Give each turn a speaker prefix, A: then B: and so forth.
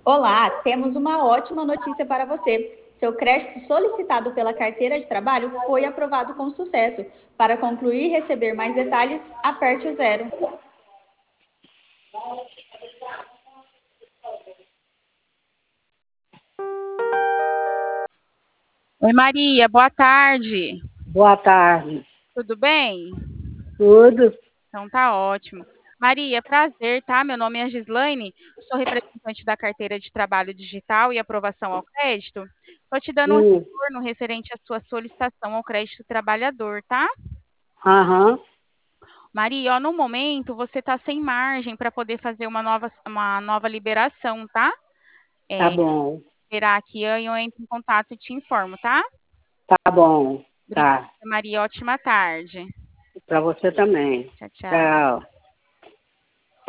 A: Olá, temos uma ótima notícia para você. Seu crédito solicitado pela carteira de trabalho foi aprovado com sucesso. Para concluir e receber mais detalhes, aperte o zero.
B: Oi, Maria, boa tarde.
C: Boa tarde.
B: Tudo bem?
C: Tudo?
B: Então tá ótimo. Maria, prazer, tá? Meu nome é Gislaine, sou representante da carteira de trabalho digital e aprovação ao crédito. Estou te dando um
C: Hum.
B: retorno referente à sua solicitação ao crédito trabalhador, tá?
C: Aham.
B: Maria, ó, no momento você está sem margem para poder fazer uma nova liberação, tá?
C: Tá bom.
B: Esperar aqui, eu entro em contato e te informo, tá?
C: Tá bom.
B: Obrigada,
C: Tá.
B: Maria. Ótima tarde.
C: Pra você também.
B: Tchau, tchau.
C: Tchau.